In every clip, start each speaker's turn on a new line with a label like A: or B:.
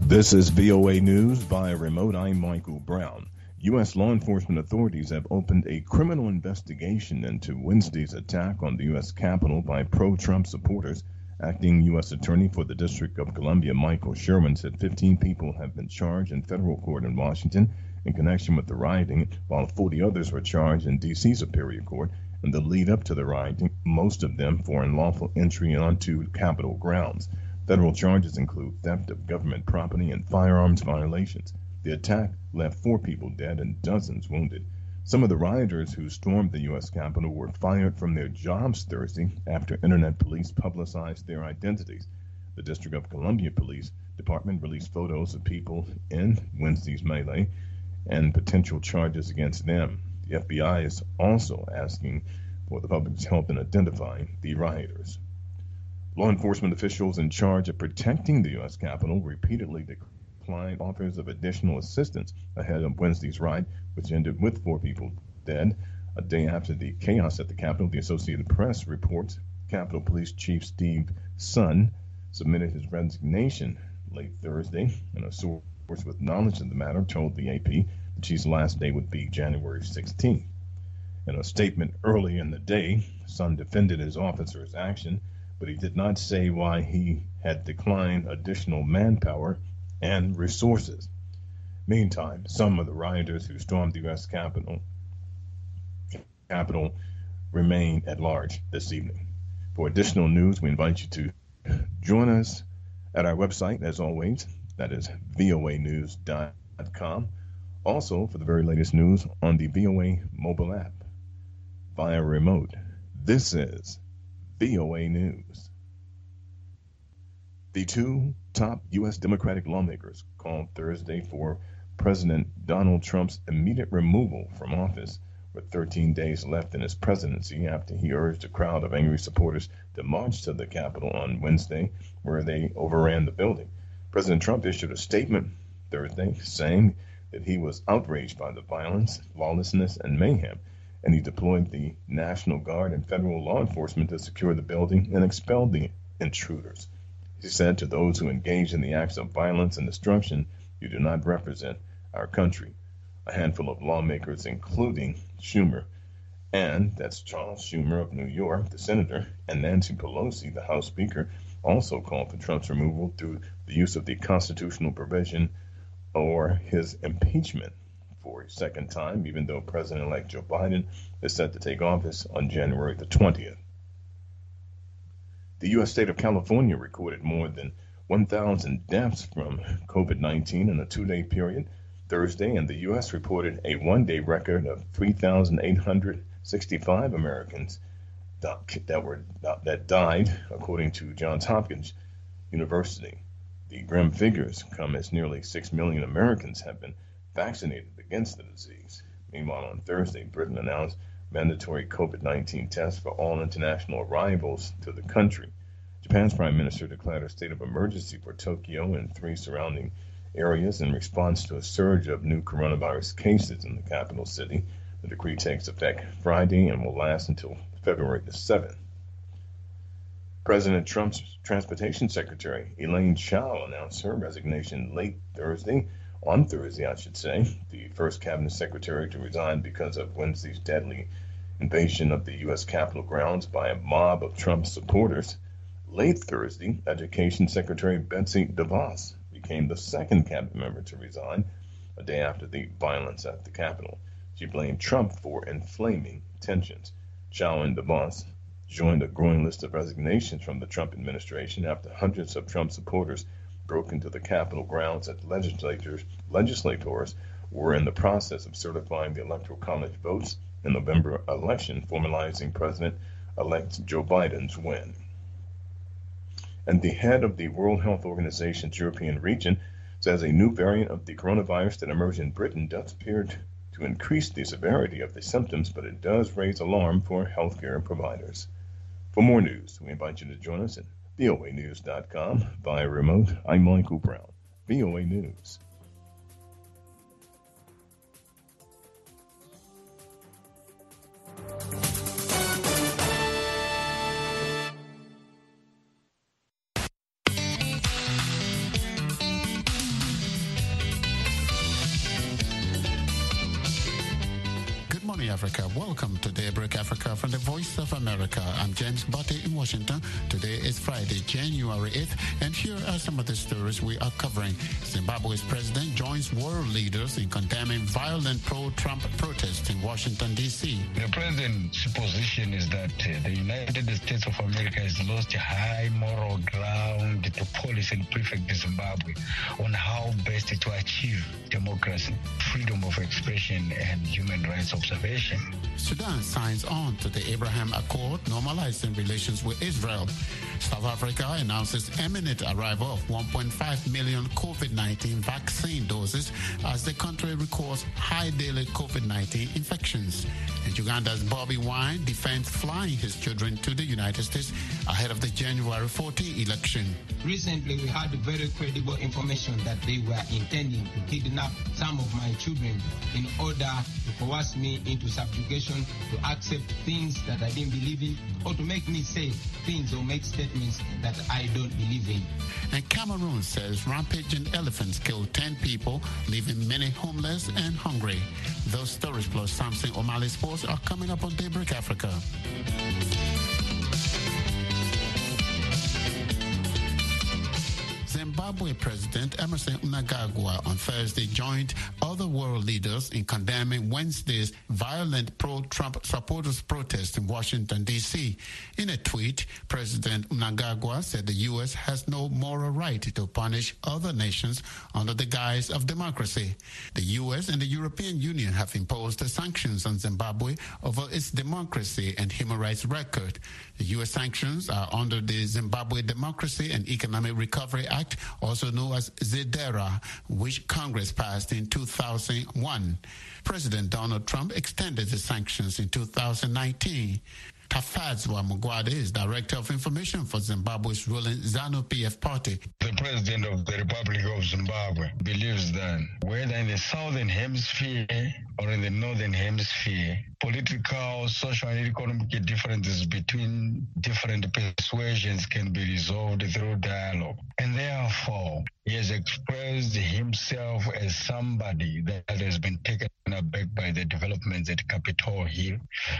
A: This is VOA News via remote. I'm Michael Brown. U.S. law enforcement authorities have opened a criminal investigation into Wednesday's attack on the U.S. Capitol by pro-Trump supporters. Acting U.S. Attorney for the District of Columbia, Michael Sherman, said 15 people have been charged in federal court in Washington in connection with the rioting, while 40 others were charged in D.C. Superior Court in the lead up to the rioting, most of them for unlawful entry onto Capitol grounds. Federal charges include theft of government property and firearms violations. The attack left 4 people dead and dozens wounded. Some of the rioters who stormed the U.S. Capitol were fired from their jobs Thursday after Internet police publicized their identities. The District of Columbia Police Department released photos of people in Wednesday's melee and potential charges against them. The FBI is also asking for the public's help in identifying the rioters. Law enforcement officials in charge of protecting the U.S. Capitol repeatedly declined offers of additional assistance ahead of Wednesday's riot, which ended with 4 people dead. A day after the chaos at the Capitol, the Associated Press reports Capitol Police Chief Steve Sund submitted his resignation late Thursday, and a source with knowledge of the matter told the AP the chief's last day would be January 16th. In a statement early in the day, Sund defended his officer's action, but he did not say why he had declined additional manpower and resources. Meantime, some of the rioters who stormed the U.S. Capitol remain at large this evening. For additional news, we invite you to join us at our website, as always. That is voanews.com. Also, for the very latest news on the VOA mobile app via remote. This is VOA News. The 2 top U.S. Democratic lawmakers called Thursday for President Donald Trump's immediate removal from office with 13 days left in his presidency after he urged a crowd of angry supporters to march to the Capitol on Wednesday, where they overran the building. President Trump issued a statement Thursday saying that he was outraged by the violence, lawlessness, and mayhem, and he deployed the National Guard and federal law enforcement to secure the building and expel the intruders. He said to those who engage in the acts of violence and destruction, "You do not represent our country." A handful of lawmakers, including Schumer, and that's Charles Schumer of New York, the senator, and Nancy Pelosi, the House Speaker, also called for Trump's removal through the use of the constitutional provision or his impeachment for a second time, even though President-elect Joe Biden is set to take office on January the 20th. The U.S. state of California recorded more than 1,000 deaths from COVID-19 in a 2-day period Thursday, and the U.S. reported a 1-day record of 3,865 Americans that died, according to Johns Hopkins University. The grim figures come as nearly 6 million Americans have been vaccinated against the disease. Meanwhile, on Thursday, Britain announced mandatory COVID-19 tests for all international arrivals to the country. Japan's prime minister declared a state of emergency for Tokyo and 3 surrounding areas in response to a surge of new coronavirus cases in the capital city. The decree takes effect Friday and will last until February the 7th. President Trump's Transportation Secretary Elaine Chao announced her resignation on Thursday, the first cabinet secretary to resign because of Wednesday's deadly invasion of the U.S. Capitol grounds by a mob of Trump supporters. Late Thursday, Education Secretary Betsy DeVos became the second cabinet member to resign a day after the violence at the Capitol. She blamed Trump for inflaming tensions. Chao and DeVos joined a growing list of resignations from the Trump administration after hundreds of Trump supporters broke into the Capitol grounds as legislators were in the process of certifying the Electoral College votes in the November election, formalizing President-elect Joe Biden's win. And the head of the World Health Organization's European region says a new variant of the coronavirus that emerged in Britain does appear to increase the severity of the symptoms, but it does raise alarm for healthcare providers. For more news, we invite you to join us at voanews.com via remote. I'm Michael Brown, VOA News.
B: Africa. Welcome to Daybreak Africa from the Voice of America. I'm James Botti in Washington. Today is Friday, January 8th, and here are some of the stories we are covering. Zimbabwe's president joins world leaders in condemning violent pro-Trump protests in Washington, D.C.
C: The president's position is that the United States of America has lost high moral ground to police and prefect Zimbabwe on how best to achieve democracy, freedom of expression, and human rights observation.
B: Sudan signs on to the Abraham Accord, normalizing relations with Israel. South Africa announces imminent arrival of 1.5 million COVID-19 vaccine doses as the country records high daily COVID-19 infections. And Uganda's Bobby Wine defends flying his children to the United States ahead of the January 14 election.
D: Recently, we had very credible information that they were intending to kidnap some of my children in order to coerce me into subjugation, to accept things that I didn't believe in, or to make me say things or make statements that I don't believe in.
B: And Cameroon says rampaging elephants killed 10 people, leaving many homeless and hungry. Those stories plus Samson O'Malley Sports are coming up on Daybreak Africa. Zimbabwe President Emmerson Mnangagwa on Thursday joined other world leaders in condemning Wednesday's violent pro-Trump supporters protest in Washington, D.C. In a tweet, President Mnangagwa said the U.S. has no moral right to punish other nations under the guise of democracy. The U.S. and the European Union have imposed sanctions on Zimbabwe over its democracy and human rights record. The U.S. sanctions are under the Zimbabwe Democracy and Economic Recovery Act, also known as ZEDERA, which Congress passed in 2001. President Donald Trump extended the sanctions in 2019. Tafadzwa Mugwade is Director of Information for Zimbabwe's ruling ZANU-PF party.
C: The President of the Republic of Zimbabwe believes that whether in the Southern Hemisphere or in the Northern Hemisphere, political, social, and economic differences between different persuasions can be resolved through dialogue. And therefore, he has expressed himself as somebody that has been taken aback by the developments at Capitol Hill,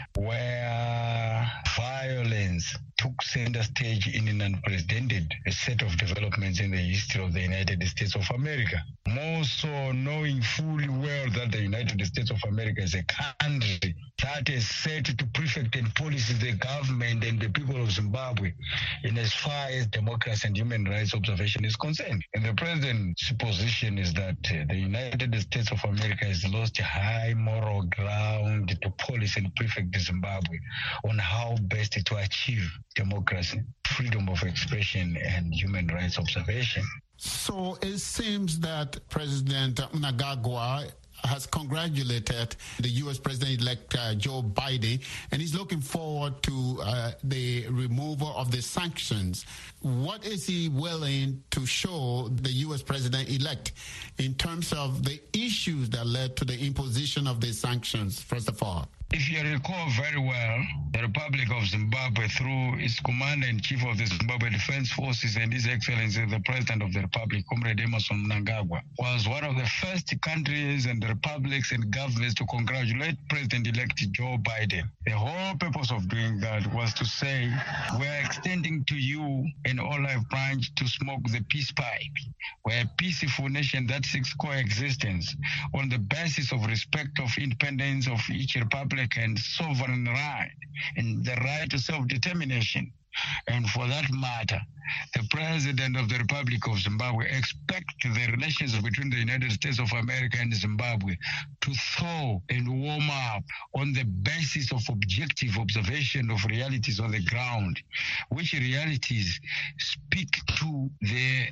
C: where violence took center stage in an unprecedented set of developments in the history of the United States of America. More so knowing fully well that the United States of America is a country that is set to prefect and police the government and the people of Zimbabwe in as far as democracy and human rights observation is concerned. And the president's position is that the United States of America has lost high moral ground to police and prefect Zimbabwe on how best to achieve democracy, freedom of expression, and human rights observation.
B: So it seems that President Mnangagwa has congratulated the U.S. President-elect Joe Biden, and he's looking forward to the removal of the sanctions. What is he willing to show the U.S. President-elect in terms of the issues that led to the imposition of the sanctions, first of all?
C: If you recall very well, the Republic of Zimbabwe, through its Commander-in-Chief of the Zimbabwe Defense Forces and His Excellency, the President of the Republic, Comrade Emmerson Mnangagwa, was one of the first countries and republics and governments to congratulate President-elect Joe Biden. The whole purpose of doing that was to say, we're extending to you an olive branch to smoke the peace pipe. We're a peaceful nation that seeks coexistence on the basis of respect of independence of each republic and sovereign right and the right to self-determination. And for that matter, the President of the Republic of Zimbabwe expects the relations between the United States of America and Zimbabwe to thaw and warm up on the basis of objective observation of realities on the ground, which realities speak to the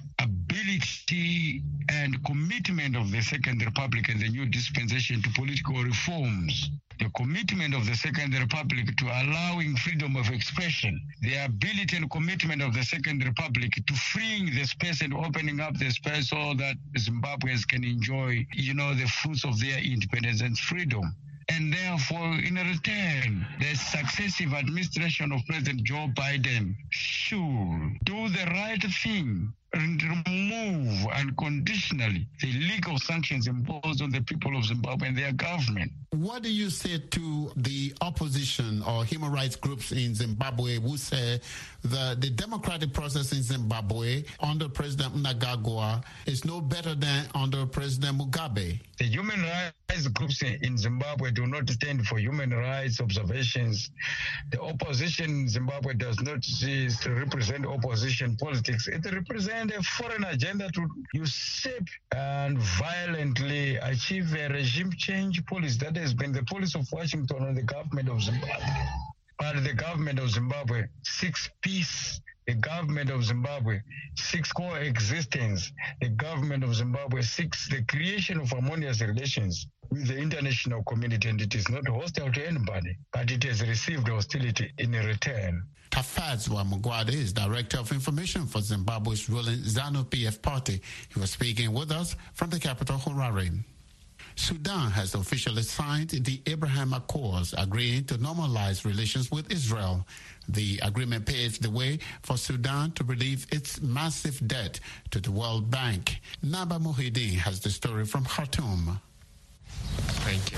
C: ability and commitment of the Second Republic and the new dispensation to political reforms. The commitment of the Second Republic to allowing freedom of expression, the ability and commitment of the Second Republic to freeing the space and opening up the space so that Zimbabweans can enjoy, the fruits of their independence and freedom. And therefore, in return, the successive administration of President Joe Biden should do the right thing and remove unconditionally the legal sanctions imposed on the people of Zimbabwe and their government.
B: What do you say to the opposition or human rights groups in Zimbabwe who say the democratic process in Zimbabwe under President Mnangagwa is no better than under President Mugabe?
C: The human rights groups in Zimbabwe do not stand for human rights observations. The opposition in Zimbabwe does not represent opposition politics. It represents a foreign agenda to usurp and violently achieve a regime change policy. That has been the policy of Washington and the government of Zimbabwe. But the government of Zimbabwe seeks peace. The government of Zimbabwe seeks coexistence. The government of Zimbabwe seeks the creation of harmonious relations with the international community, and it is not hostile to anybody, but it has received hostility in return.
B: Tafadzwa Mugwade is Director of Information for Zimbabwe's ruling ZANU-PF party. He was speaking with us from the capital, Harare. Sudan has officially signed the Abraham Accords, agreeing to normalize relations with Israel. The agreement paves the way for Sudan to relieve its massive debt to the World Bank. Naba Muhyiddin has the story from Khartoum.
E: Thank you.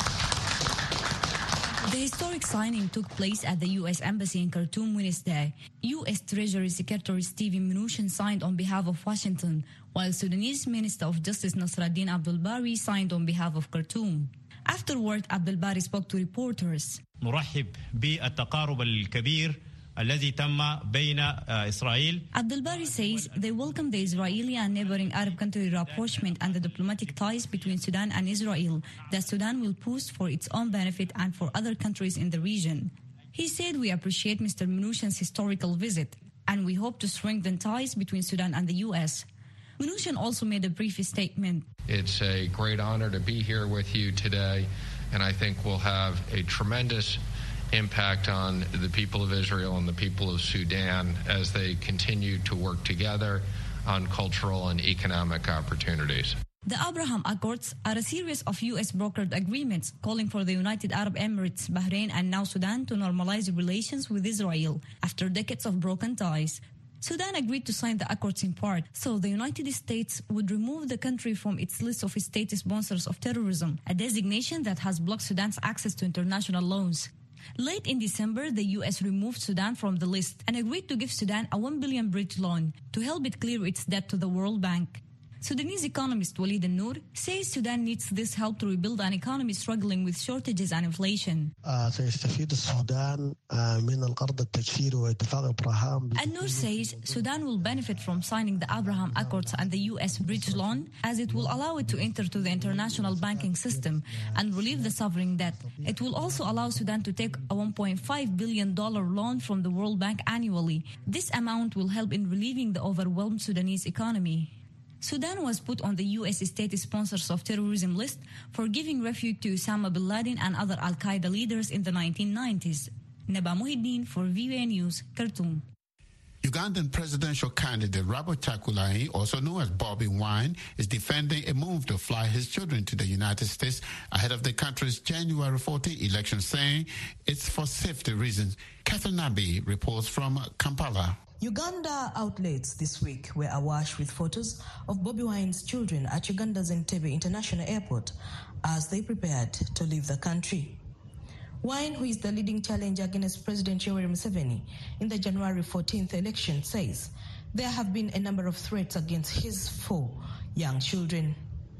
F: The historic signing took place at the U.S. Embassy in Khartoum Wednesday. U.S. Treasury Secretary Steven Mnuchin signed on behalf of Washington, while Sudanese Minister of Justice Nasraddin Abdul Bari signed on behalf of Khartoum. Afterward, Abdul Bari spoke to reporters.
E: نرحب بالتقارب الكبير الذي تم بين إسرائيل.
F: Abdul Bari says they welcome the Israeli and neighboring Arab country rapprochement and the diplomatic ties between Sudan and Israel that Sudan will push for its own benefit and for other countries in the region. He said, "We appreciate Mr. Mnuchin's historical visit, and we hope to strengthen ties between Sudan and the U.S." Mnuchin also made a brief statement.
G: It's a great honor to be here with you today, and I think we'll have a tremendous impact on the people of Israel and the people of Sudan as they continue to work together on cultural and economic opportunities.
F: The Abraham Accords are a series of U.S.-brokered agreements calling for the United Arab Emirates, Bahrain, and now Sudan to normalize relations with Israel after decades of broken ties. Sudan agreed to sign the accords in part, so the United States would remove the country from its list of state sponsors of terrorism, a designation that has blocked Sudan's access to international loans. Late in December, the U.S. removed Sudan from the list and agreed to give Sudan a $1 billion bridge loan to help it clear its debt to the World Bank. Sudanese economist Walid Al-Noor says Sudan needs this help to rebuild an economy struggling with shortages and inflation.
H: سيستفيد السودان من القرض التجفيري واتفاق إبراهام.
F: Al-Noor says Sudan will benefit from signing the Abraham Accords and the U.S. bridge loan, as it will allow it to enter to the international banking system and relieve the sovereign debt. It will also allow Sudan to take a $1.5 billion loan from the World Bank annually. This amount will help in relieving the overwhelmed Sudanese economy. Sudan was put on the U.S. state sponsors of terrorism list for giving refuge to Osama bin Laden and other al-Qaeda leaders in the 1990s. Naba Muhyiddin for VOA News, Khartoum.
B: Ugandan presidential candidate Robert Kyagulanyi, also known as Bobi Wine, is defending a move to fly his children to the United States ahead of the country's January 14 election, saying it's for safety reasons. Catherine Nabi reports from Kampala.
I: Uganda outlets this week were awash with photos of Bobi Wine's children at Uganda's Entebbe International Airport as they prepared to leave the country. Wine, who is the leading challenger against President Yoweri Museveni in the January 14th election, says there have been a number of threats against his 4 young children.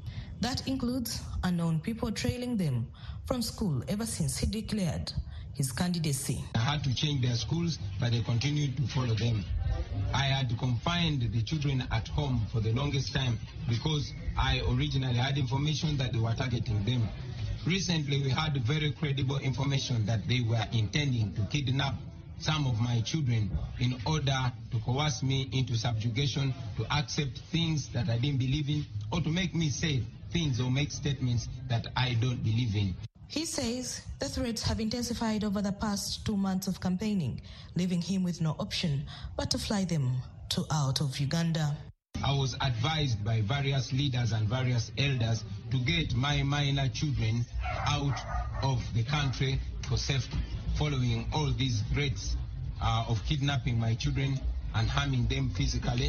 I: That includes unknown people trailing them from school ever since he declared his candidacy.
D: I had to change their schools, but they continued to follow them. I had confined the children at home for the longest time because I originally had information that they were targeting them. Recently, we had very credible information that they were intending to kidnap some of my children in order to coerce me into subjugation, to accept things that I didn't believe in, or to make me say things or make statements that I don't believe in.
I: He says the threats have intensified over the past 2 months of campaigning, leaving him with no option but to fly them out of Uganda.
D: I was advised by various leaders and various elders to get my minor children out of the country for safety, following all these threats of kidnapping my children and harming them physically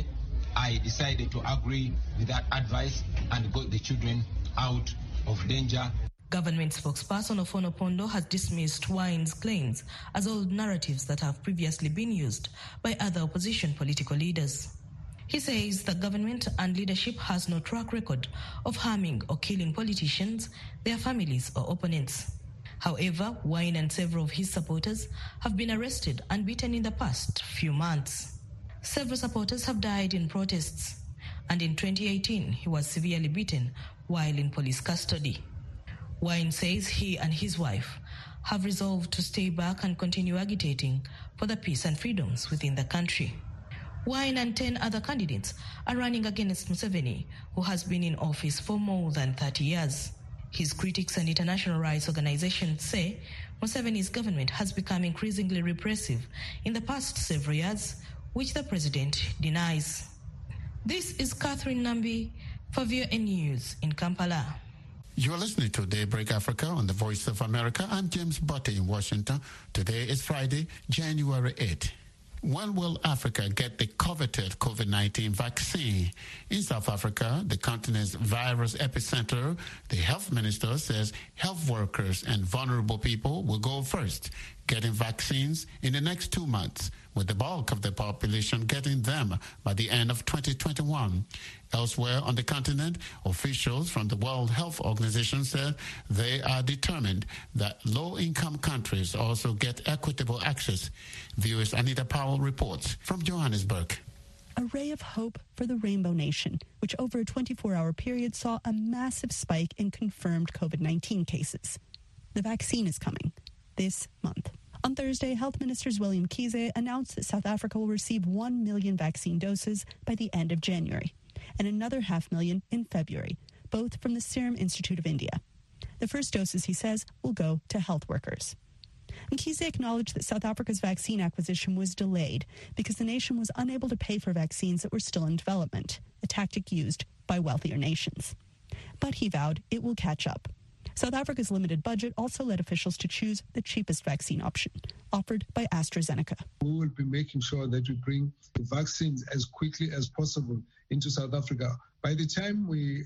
D: I decided to agree with that advice and got the children out of danger.
I: Government spokesperson Ofono Pondo has dismissed Wine's claims as old narratives that have previously been used by other opposition political leaders. He says the government and leadership has no track record of harming or killing politicians, their families or opponents. However, Wine and several of his supporters have been arrested and beaten in the past few months. Several supporters have died in protests, and in 2018 he was severely beaten while in police custody. Wine says he and his wife have resolved to stay back and continue agitating for the peace and freedoms within the country. Wine and 10 other candidates are running against Museveni, who has been in office for more than 30 years. His critics and international rights organizations say Museveni's government has become increasingly repressive in the past several years, which the president denies. This is Catherine Nambi for VOA News in Kampala.
B: You are listening to Daybreak Africa on the Voice of America. I'm James Butte in Washington. Today is Friday, January 8th. When will Africa get the coveted COVID-19 vaccine? In South Africa, the continent's virus epicenter, the health minister says health workers and vulnerable people will go first, getting vaccines in the next 2 months, with the bulk of the population getting them by the end of 2021. Elsewhere on the continent, officials from the World Health Organization said they are determined that low-income countries also get equitable access. Viewers Anita Powell reports from Johannesburg.
J: A ray of hope for the Rainbow Nation, which over a 24-hour period saw a massive spike in confirmed COVID-19 cases. The vaccine is coming this month. On Thursday, Health Ministers William Mkhize announced that South Africa will receive 1 million vaccine doses by the end of January, and another 500,000 in February, both from the Serum Institute of India. The first doses, he says, will go to health workers. Mkhize acknowledged that South Africa's vaccine acquisition was delayed because the nation was unable to pay for vaccines that were still in development, a tactic used by wealthier nations. But he vowed it will catch up. South Africa's limited budget also led officials to choose the cheapest vaccine option, offered by AstraZeneca.
K: We will be making sure that we bring the vaccines as quickly as possible into South Africa. By the time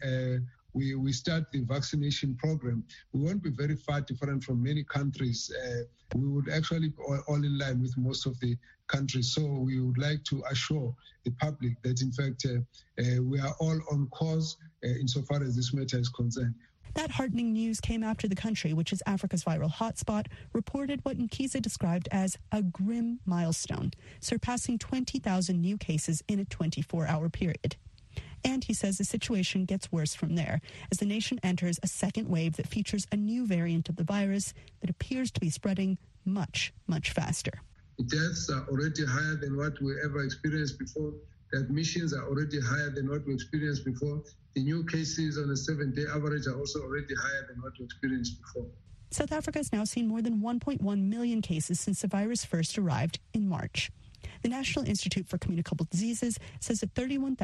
K: we start the vaccination program, we won't be very far different from many countries. We would actually be all in line with most of the countries. So we would like to assure the public that, in fact, we are all on course insofar as this matter is concerned.
J: That heartening news came after the country, which is Africa's viral hotspot, reported what Mkhize described as a grim milestone, surpassing 20,000 new cases in a 24-hour period. And he says the situation gets worse from there as the nation enters a second wave that features a new variant of the virus that appears to be spreading much, much faster.
K: The deaths are already higher than what we ever experienced before. The admissions are already higher than what we experienced before. The new cases on a 7-day average are also already higher than what we experienced before.
J: South Africa has now seen more than 1.1 million cases since the virus first arrived in March. The National Institute for Communicable Diseases says that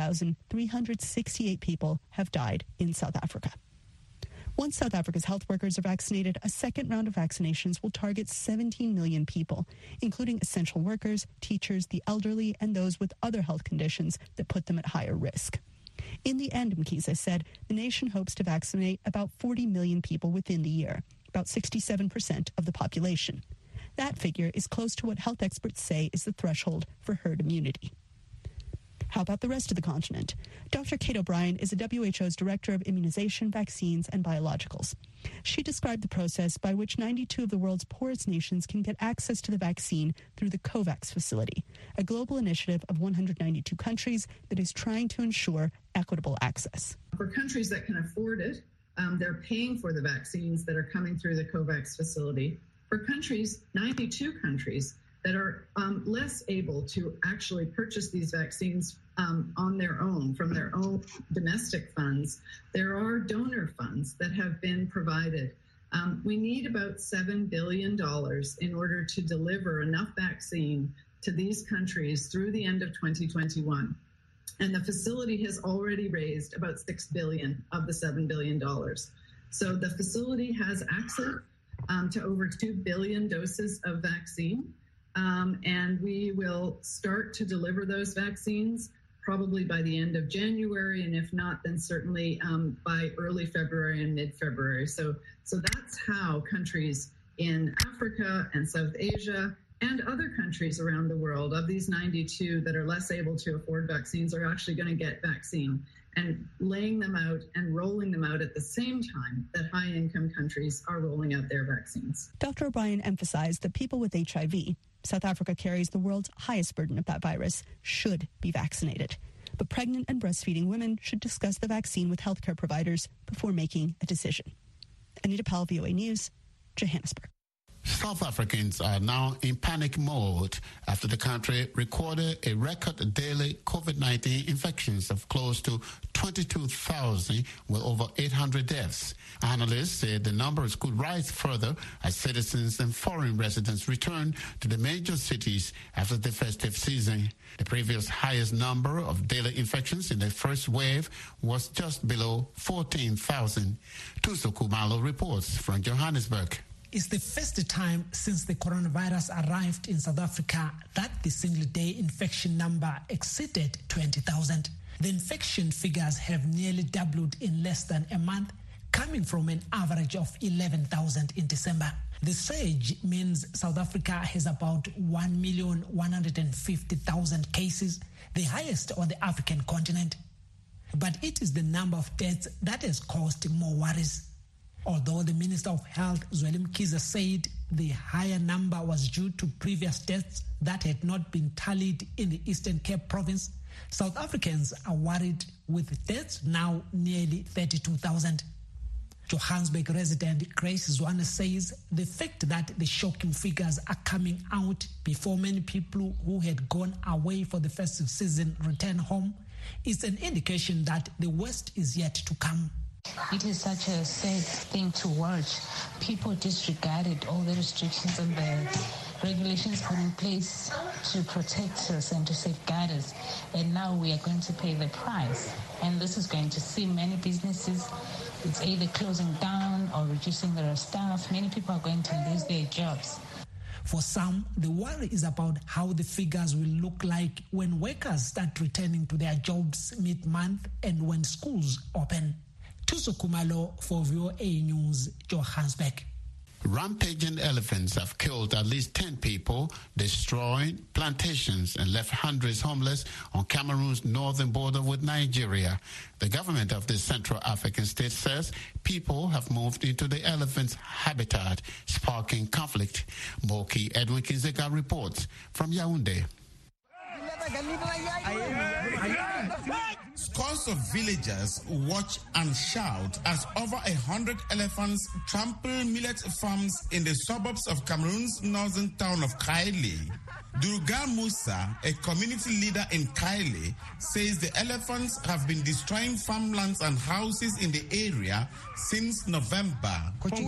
J: 31,368 people have died in South Africa. Once South Africa's health workers are vaccinated, a second round of vaccinations will target 17 million people, including essential workers, teachers, the elderly, and those with other health conditions that put them at higher risk. In the end, Mkhize said, the nation hopes to vaccinate about 40 million people within the year, about 67% of the population. That figure is close to what health experts say is the threshold for herd immunity. How about the rest of the continent? Dr. Kate O'Brien is the WHO's Director of Immunization, Vaccines, and Biologicals. She described the process by which 92 of the world's poorest nations can get access to the vaccine through the COVAX facility, a global initiative of 192 countries that is trying to ensure equitable access.
L: For countries that can afford it, they're paying for the vaccines that are coming through the COVAX facility. For countries, 92 countries, that are less able to actually purchase these vaccines on their own, from their own domestic funds, there are donor funds that have been provided. We need about $7 billion in order to deliver enough vaccine to these countries through the end of 2021. And the facility has already raised about $6 billion of the $7 billion. So the facility has access to over 2 billion doses of vaccine. And we will start to deliver those vaccines probably by the end of January, and if not, then certainly by early February and mid-February. So that's how countries in Africa and South Asia and other countries around the world, of these 92 that are less able to afford vaccines, are actually going to get vaccine, and laying them out and rolling them out at the same time that high-income countries are rolling out their vaccines.
J: Dr. O'Brien emphasized that people with HIV, South Africa carries the world's highest burden of that virus, should be vaccinated. But pregnant and breastfeeding women should discuss the vaccine with healthcare providers before making a decision. Anita Powell, VOA News, Johannesburg.
B: South Africans are now in panic mode after the country recorded a record daily COVID-19 infections of close to 22,000 with over 800 deaths. Analysts say the numbers could rise further as citizens and foreign residents return to the major cities after the festive season. The previous highest number of daily infections in the first wave was just below 14,000. Tuso Kumalo reports from Johannesburg.
M: It's the first time since the coronavirus arrived in South Africa that the single-day infection number exceeded 20,000. The infection figures have nearly doubled in less than a month, coming from an average of 11,000 in December. The surge means South Africa has about 1,150,000 cases, the highest on the African continent. But it is the number of deaths that has caused more worries. Although the Minister of Health, Zweli Mkhize, said the higher number was due to previous deaths that had not been tallied in the Eastern Cape province, South Africans are worried, with deaths now nearly 32,000. Johannesburg resident Grace Zwane says the fact that the shocking figures are coming out before many people who had gone away for the festive season return home is an indication that the worst is yet to come.
N: It is such a sad thing to watch. People disregarded all the restrictions and the regulations put in place to protect us and to safeguard us. And now we are going to pay the price. And this is going to see many businesses, it's either closing down or reducing their staff. Many people are going to lose their jobs.
M: For some, the worry is about how the figures will look like when workers start returning to their jobs mid-month and when schools open. Tuso Kumalo for VOA News, Johannesburg.
B: Rampaging elephants have killed at least 10 people, destroyed plantations and left hundreds homeless on Cameroon's northern border with Nigeria. The government of the Central African state says people have moved into the elephant's habitat, sparking conflict. Moki Edwin Kinzeka reports from Yaoundé.
O: Scores of villagers watch and shout as over 100 elephants trample millet farms in the suburbs of Cameroon's northern town of Kaili. Durgan Musa, a community leader in Kaili, says the elephants have been destroying farmlands and houses in the area since November.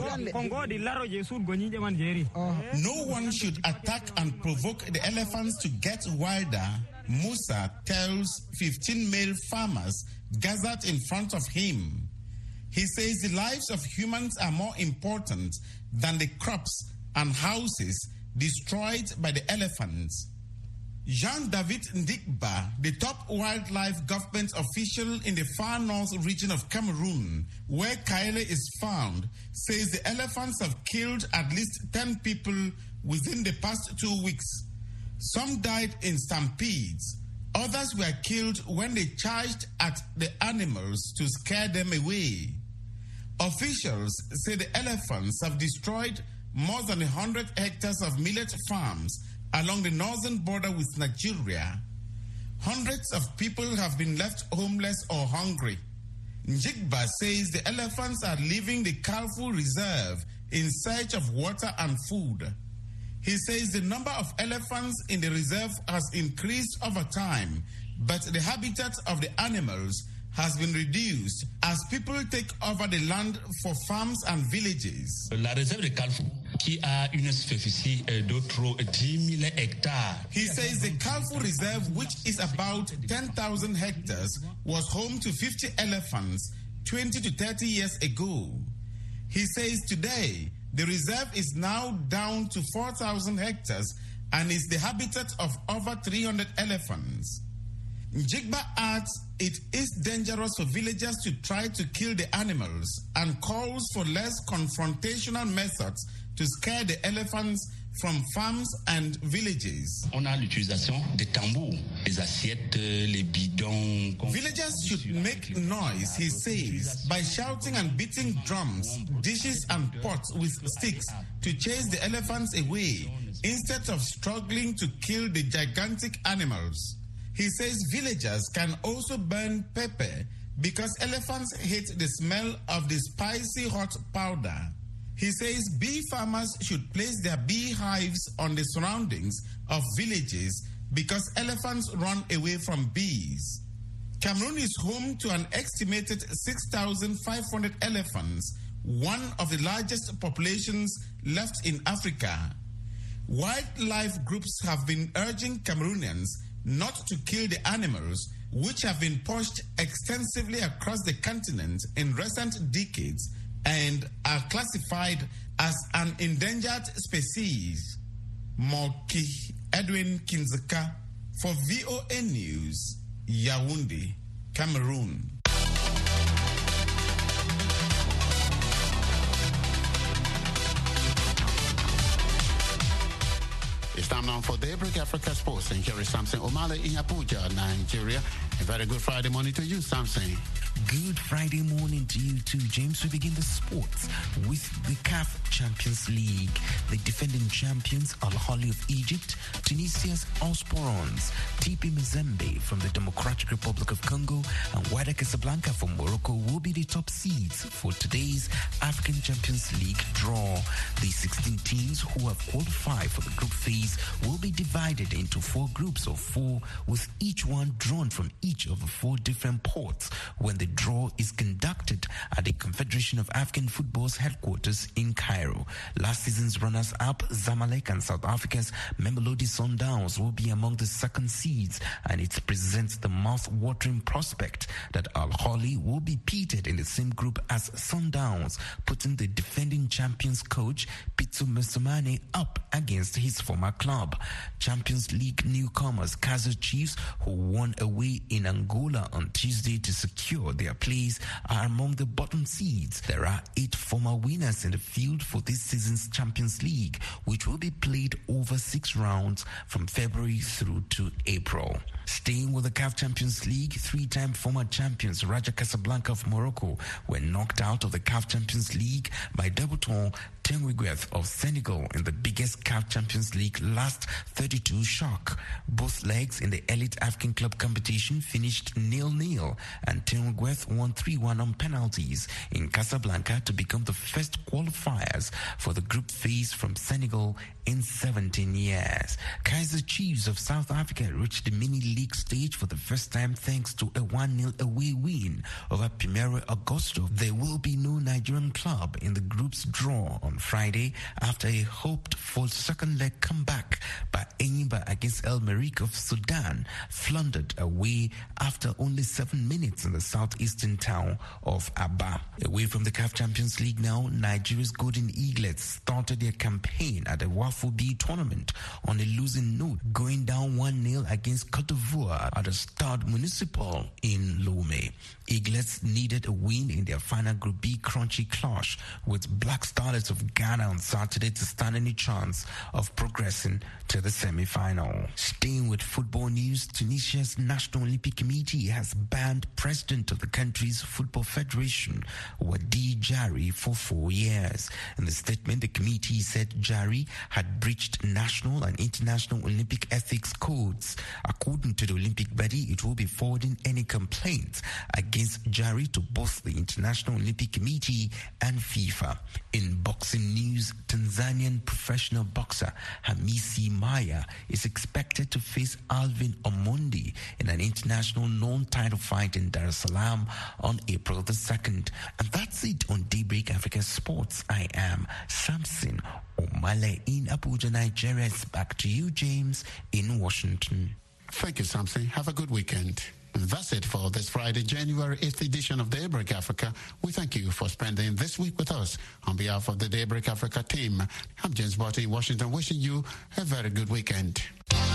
O: No one should attack and provoke the elephants to get wilder, Musa tells 15 male farmers gathered in front of him. He says the lives of humans are more important than the crops and houses destroyed by the elephants. Jean-David Ndikba, the top wildlife government official in the far north region of Cameroon, where Kaile is found, says the elephants have killed at least 10 people within the past 2 weeks. Some died in stampedes. Others were killed when they charged at the animals to scare them away. Officials say the elephants have destroyed more than 100 hectares of millet farms along the northern border with Nigeria. Hundreds of people have been left homeless or hungry. Njigba says the elephants are leaving the Kalfu Reserve in search of water and food. He says the number of elephants in the reserve has increased over time, but the habitat of the animals has been reduced as people take over the land for farms and villages.
P: La réserve de Kalfu, qui a une superficie d'autres 10 000 hectares.
O: He says the Kalfu Reserve, which is about 10,000 hectares, was home to 50 elephants 20 to 30 years ago. He says today, the reserve is now down to 4,000 hectares and is the habitat of over 300 elephants. Njigba adds it is dangerous for villagers to try to kill the animals and calls for less confrontational methods to scare the elephants from farms and villages.
P: On a l'utilisation des tambours, les assiettes, les bidons.
O: Villagers should make noise, he says, by shouting and beating drums, dishes and pots with sticks to chase the elephants away instead of struggling to kill the gigantic animals. He says villagers can also burn pepper because elephants hate the smell of the spicy hot powder. He says bee farmers should place their beehives on the surroundings of villages because elephants run away from bees. Cameroon is home to an estimated 6,500 elephants, one of the largest populations left in Africa. Wildlife groups have been urging Cameroonians not to kill the animals, which have been poached extensively across the continent in recent decades and are classified as an endangered species. Moki Edwin Kinzeka for VOA News, Yaoundé, Cameroon.
B: It's time now for Daybreak Africa Sports. And here is Samson Omale in Abuja, Nigeria. A very good Friday morning to you, Samson.
Q: Good Friday morning to you too, James. We begin the sports with the CAF Champions League. The defending champions, Al Ahly of Egypt, Tunisia's Osporons, TP Mazembe from the Democratic Republic of Congo, and Wydad Casablanca from Morocco will be the top seeds for today's African Champions League draw. The 16 teams who have qualified for the group phase will be divided into 4 groups of 4, with each one drawn from each of the 4 different ports when the draw is conducted at the Confederation of African Football's headquarters in Cairo. Last season's runners-up, Zamalek, and South Africa's Mamelodi Sundowns will be among the second seeds, and it presents the mouth-watering prospect that Al Ahly will be pitted in the same group as Sundowns, putting the defending champions coach Pitso Mosimane up against his former club. Champions League newcomers Kaizer Chiefs, who won away in Angola on Tuesday to secure their place, are among the bottom seeds. There are 8 former winners in the field for this season's Champions League, which will be played over 6 rounds from February through to April. Staying with the CAF Champions League, 3-time former champions Raja Casablanca of Morocco were knocked out of the CAF Champions League by Debutant Tenguigueth of Senegal in the biggest CAF Champions League last 32 shock. Both legs in the Elite African Club competition finished 0-0, and Tenguigueth won 3-1 on penalties in Casablanca to become the first qualifiers for the group phase from Senegal in 17 years. Kaizer Chiefs of South Africa reached the mini league stage for the first time thanks to a 1-0 away win over Primeiro Agosto. There will be no Nigerian club in the group's draw on Friday after a hoped-for second leg comeback by Enyimba against El Merreikh of Sudan floundered away after only 7 minutes in the southeastern town of Aba. Away from the CAF Champions League now, Nigeria's Golden Eaglets started their campaign at the Wafo B tournament on a losing note, going down 1-0 against Cote d'Ivoire at the Stade Municipal in Lomé. Eaglets needed a win in their final Group B crunchy clash with Black Starlets of Ghana on Saturday to stand any chance of progressing to the semi-final. Staying with football news, Tunisia's National Olympic Committee has banned President of the country's Football Federation, Wadi Jari, for 4 years. In the statement, the committee said Jari had breached national and international Olympic ethics codes. According to the Olympic body, it will be forwarding any complaints against Jari to both the International Olympic Committee and FIFA. In boxing news, Tanzanian professional boxer Hamisi Maya is expected to face Alvin Omondi in an international non-title fight in Dar es Salaam on April the 2nd. And that's it on Daybreak Africa Sports. I am Samson Omale in Abuja, Nigeria. It's back to you, James, in Washington.
B: Thank you, Samson. Have a good weekend. And that's it for this Friday, January 8th edition of Daybreak Africa. We thank you for spending this week with us. On behalf of the Daybreak Africa team, I'm James Barty in Washington, wishing you a very good weekend.